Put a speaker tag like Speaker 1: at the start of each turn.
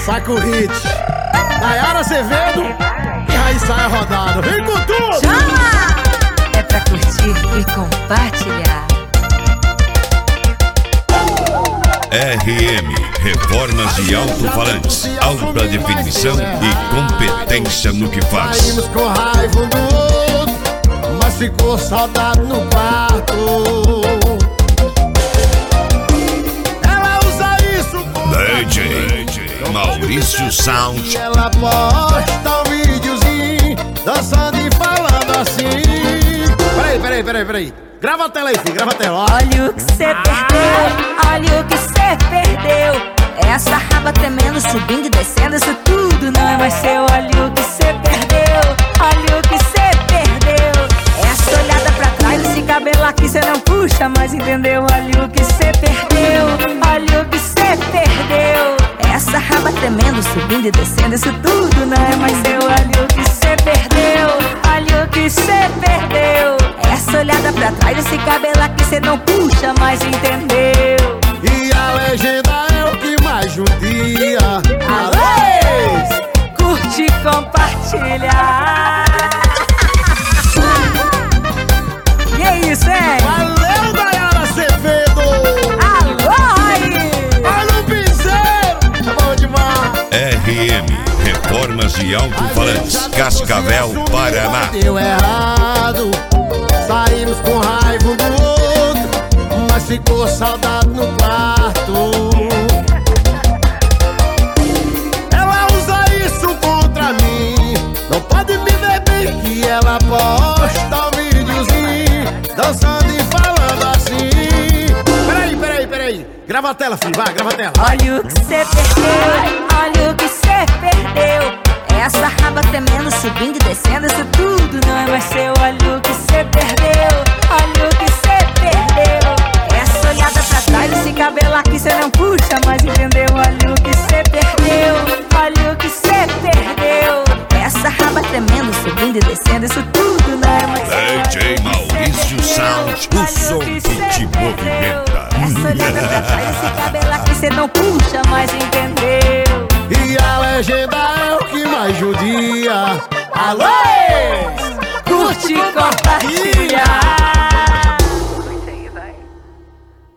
Speaker 1: Saca o hit. Nayara Azevedo e Raíssa Rodado. Vem com tudo!
Speaker 2: Chama! É pra curtir e compartilhar.
Speaker 3: RM, reformas e alto-falantes, alta definição e competência no que faz.
Speaker 1: Saímos com raiva um do outro, mas ficou saudade no quarto. Ela usa isso com
Speaker 3: DJ Maurício Sound.
Speaker 1: ela posta um videozinho dançando e falando assim. Peraí. Grava a tela aí, filho, grava a tela.
Speaker 2: Olha o que cê perdeu, olha o que cê perdeu. Essa raba tremendo, subindo e descendo, isso tudo não é mais seu. Olha o que cê perdeu, olha o que cê perdeu. Essa olhada pra trás, esse cabelo aqui cê não puxa mais, entendeu? Olha o que cê perdeu, olha o que cê perdeu. Essa raba tremendo, subindo e descendo, isso tudo não é mais seu. Olha o que cê perdeu, olha o que cê perdeu. Essa olhada pra trás, esse cabelo aqui cê não puxa mais, entendeu?
Speaker 1: E a legenda é o que mais judia.
Speaker 2: Alô! Curte e compartilha. Que isso, hein?
Speaker 1: Valeu, Nayara Azevedo!
Speaker 2: Alô, aí!
Speaker 1: Olha o piseiro! É bom demais!
Speaker 3: RM, reformas e alto-falantes, Cascavel, Paraná.
Speaker 1: Deu errado, saímos com raiva um do outro, mas ficou saudade no quarto. Ela usa isso contra mim, não pode me ver bem que ela posta um videozinho dançando e falando assim. Peraí, grava a tela, filho, vai, grava a tela.
Speaker 2: Olha o que cê perdeu, olha o que cê perdeu. Essa raba tremendo, subindo e descendo, isso tudo não é mais seu. Olha o que cê perdeu, olha o que cê perdeu. Essa olhada pra trás, esse cabelo aqui cê não puxa mais, entendeu? Olha o que cê perdeu, olha o que cê perdeu. Essa raba tremendo, subindo e descendo, isso tudo não é mais seu.
Speaker 3: DJ Maurício Sound, o som que te movimenta.
Speaker 2: Essa olhada pra trás, esse cabelo aqui cê não puxa mais, entendeu?
Speaker 1: E a legenda é o que mais judia. Alô!
Speaker 2: Curte e compartilha.